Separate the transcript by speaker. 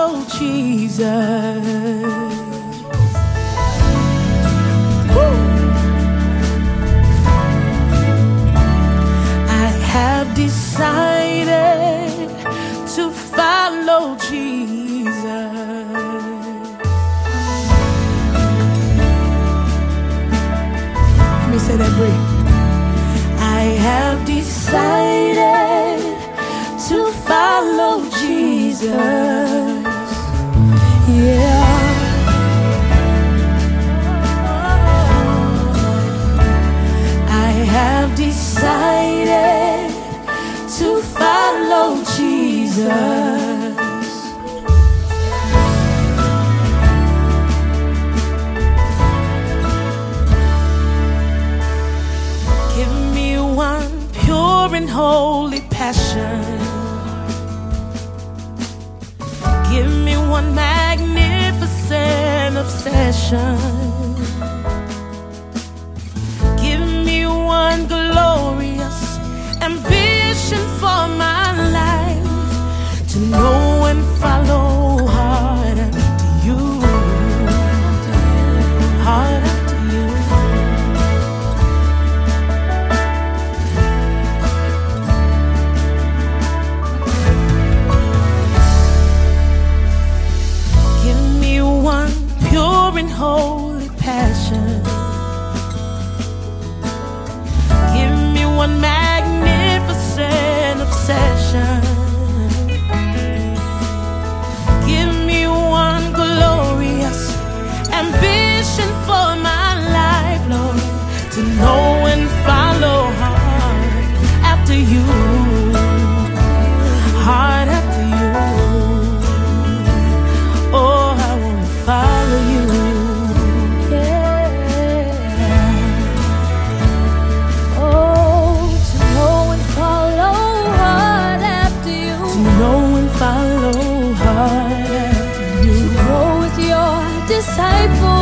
Speaker 1: follow Jesus. Have decided to follow Jesus. Let me say that brief. I have decided to follow Jesus. Yeah. I have decided to follow Jesus. Give me one pure and holy passion. Give me one magnificent obsession. Give me one glorious ambition for my life, to know and follow hard after you, hard after you. Give me one pure and holy passion. Give me one magnificent obsession. Give me one glorious ambition for my life, Lord, to know and follow hard after you, hard after you. Oh, I want to follow you.
Speaker 2: Follow hard after you. To grow with your disciples.